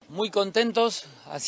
Muy contentos,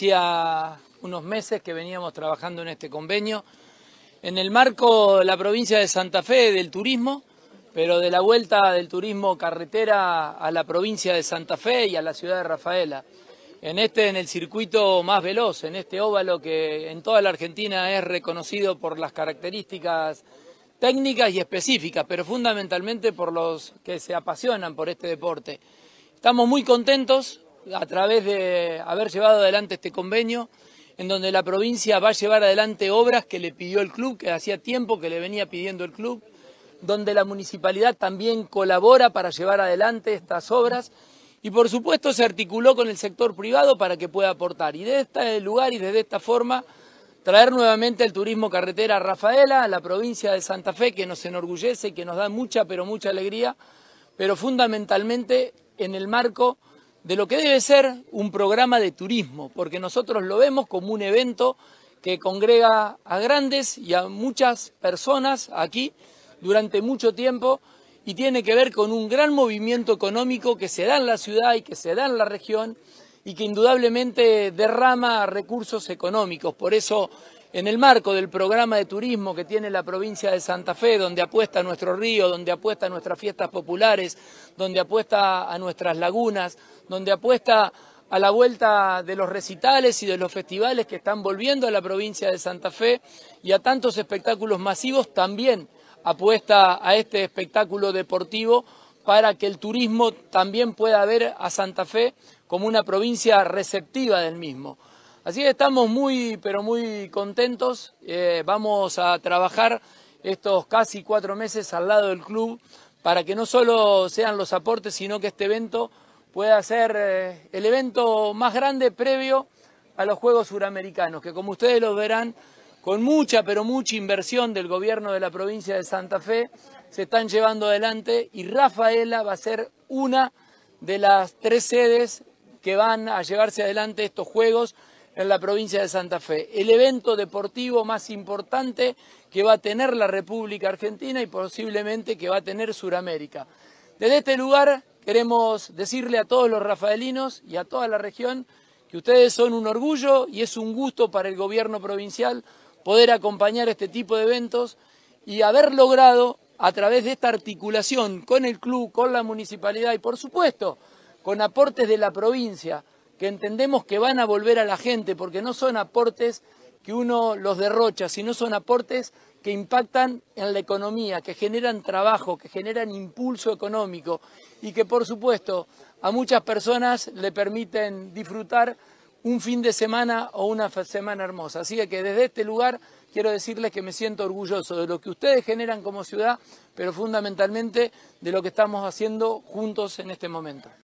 hacía unos meses que veníamos trabajando en este convenio, en el marco de la provincia de Santa Fe del turismo, pero de la vuelta del turismo carretera a la provincia de Santa Fe y a la ciudad de Rafaela. En el circuito más veloz, en este óvalo que en toda la Argentina es reconocido por las características técnicas y específicas, pero fundamentalmente por los que se apasionan por este deporte. Estamos muy contentos a través de haber llevado adelante este convenio, en donde la provincia va a llevar adelante obras que le pidió el club, que hacía tiempo que le venía pidiendo el club, donde la municipalidad también colabora para llevar adelante estas obras y por supuesto se articuló con el sector privado para que pueda aportar. Y desde este lugar y desde esta forma traer nuevamente el turismo carretera a Rafaela, a la provincia de Santa Fe, que nos enorgullece y que nos da mucha, pero mucha alegría, pero fundamentalmente en el marco de lo que debe ser un programa de turismo, porque nosotros lo vemos como un evento que congrega a grandes y a muchas personas aquí durante mucho tiempo y tiene que ver con un gran movimiento económico que se da en la ciudad y que se da en la región y que indudablemente derrama recursos económicos. Por eso, en el marco del programa de turismo que tiene la provincia de Santa Fe, donde apuesta a nuestro río, donde apuesta a nuestras fiestas populares, donde apuesta a nuestras lagunas, donde apuesta a la vuelta de los recitales y de los festivales que están volviendo a la provincia de Santa Fe y a tantos espectáculos masivos, también apuesta a este espectáculo deportivo para que el turismo también pueda ver a Santa Fe como una provincia receptiva del mismo. Así que estamos muy, pero muy contentos. Vamos a trabajar estos casi 4 meses al lado del club para que no solo sean los aportes, sino que este evento pueda ser el evento más grande previo a los Juegos Suramericanos, que como ustedes lo verán, con mucha, pero mucha inversión del gobierno de la provincia de Santa Fe, se están llevando adelante y Rafaela va a ser una de las 3 sedes que van a llevarse adelante estos Juegos en la provincia de Santa Fe. El evento deportivo más importante que va a tener la República Argentina y posiblemente que va a tener Suramérica. Desde este lugar queremos decirle a todos los rafaelinos y a toda la región que ustedes son un orgullo y es un gusto para el gobierno provincial poder acompañar este tipo de eventos y haber logrado a través de esta articulación con el club, con la municipalidad y por supuesto con aportes de la provincia que entendemos que van a volver a la gente porque no son aportes que uno los derrocha, sino son aportes que impactan en la economía, que generan trabajo, que generan impulso económico y que por supuesto a muchas personas le permiten disfrutar un fin de semana o una semana hermosa. Así que desde este lugar quiero decirles que me siento orgulloso de lo que ustedes generan como ciudad, pero fundamentalmente de lo que estamos haciendo juntos en este momento.